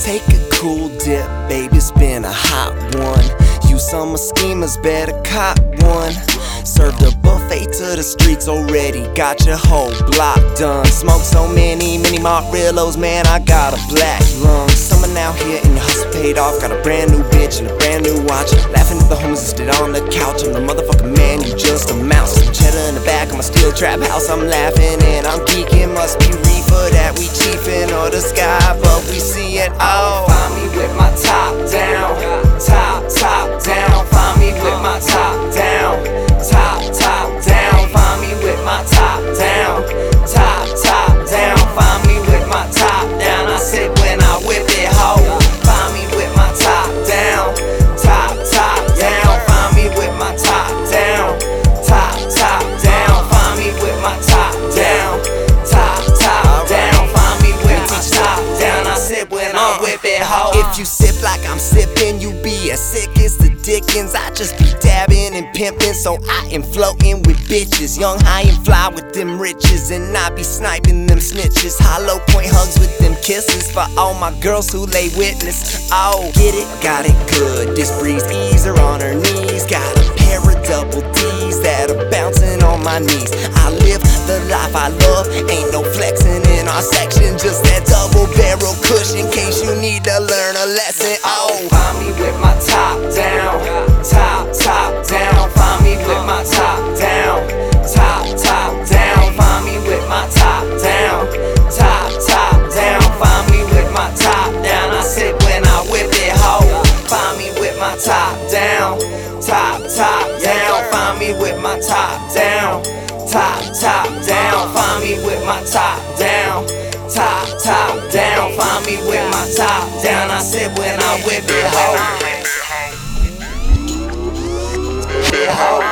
Take a cool dip, baby, it's been a hot one. You summer schemers better cop one. Serve the buffet to the streets already, got your whole block done. Smoke so many Marillos, man, I got a black lung. Someone out here and your hustle paid off, got a brand new bitch and a brand new watch. Laughing at the homies that stood on the couch. I'm the motherfucking man, you just a mouse. Some cheddar in the back of my steel trap house. I'm laughing and I'm geeking, must be reefer that we chiefin' or the sky, but we see it all. Find me with my top down, top down. Find me with my top down, top down. Find me with my top down, top down. Find me with my top down. I said when I whip it, ho. Find me with my top down, top down. Find me with my top down, top down. Find me with my top down, top down. Find me with my top down. I said when I whip it, ho. If you sip like I'm sipping, you be as sick as the Dickens. I just be dabbing and pimping, so I am floating with bitches. Young, high, and fly with them riches, and I be sniping them snitches. Hollow point hugs with them kisses for all my girls who lay witness. Oh, get it, got it good. This breeze ease her on her knees. Got a pair of double D's that are bouncing on my knees. I live the life I love, ain't no flexing in our section. Just that double barrel cushion in case you need to learn a lesson. Oh, find me with my top down, top down. Find me with my top down, top down. Find me with my top down, top down. Find me with my top down. I said when I whip it, ho. Find me with my top down, top down. Find me with my top down, top down. Find me with my top down, top down. Find me with my top down. I said when I whip it, ho.